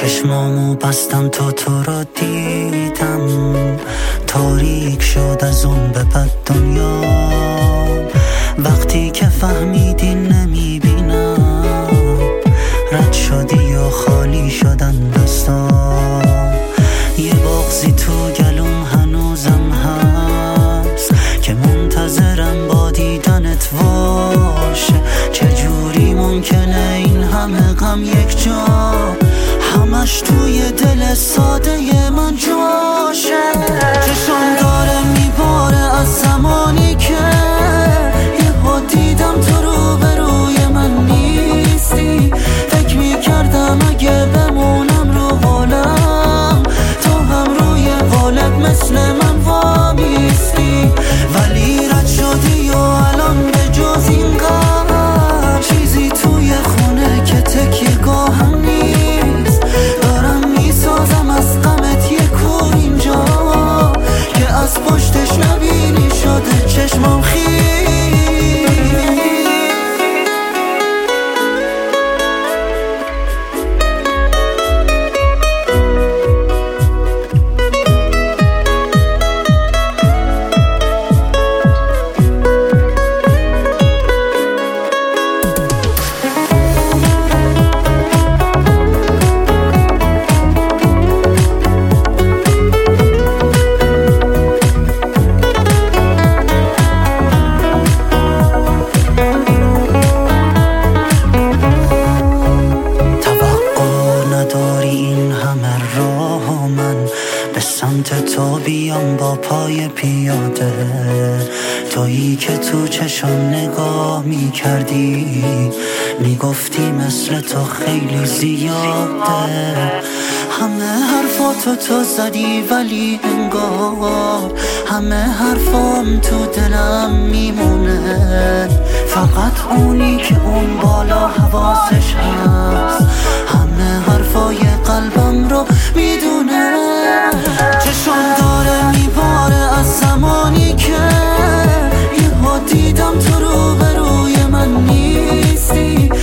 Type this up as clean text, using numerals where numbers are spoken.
چشمامو بستم تو رو دیدم، تاریک شد از اون به بعد دنیا. وقتی که فهمیدی نمیبینم، رد شدی و خالی شدن دستام. یه بغضی تو گلوم هنوزم هست که منتظرم با دیدنت باشه. چجوری ممکنه این همه غم یک جا، همش توی دل ساده من جاشه. چشم داره میباره از زمانی که یهو دیدم تو روبروی من نیستی. فکر میکردم اگه بمونم رو قولم، تو هم روی قولت مثل من وامیستی. ولی رد شدی و الان به جز این غم چیزی توی خونه که تکیه‌گاهم نیست. دارم میسازم از غمت یه کور اینجا که از پشتش نبینی شده چشمم خیس. سمت تو بیام با پای پیاده، تویی که تو چشم نگاه میکردی، میگفتی مثل تو خیلی زیاده. همه حرفاتو تو زدی ولی انگار همه حرفام تو دلم میمونه. فقط اونی که اون بالا حواسش هست همه حرفای قلبم رو میدونه. چشم داره میباره از زمانی که یهو دیدم تو روبروی من نیستی.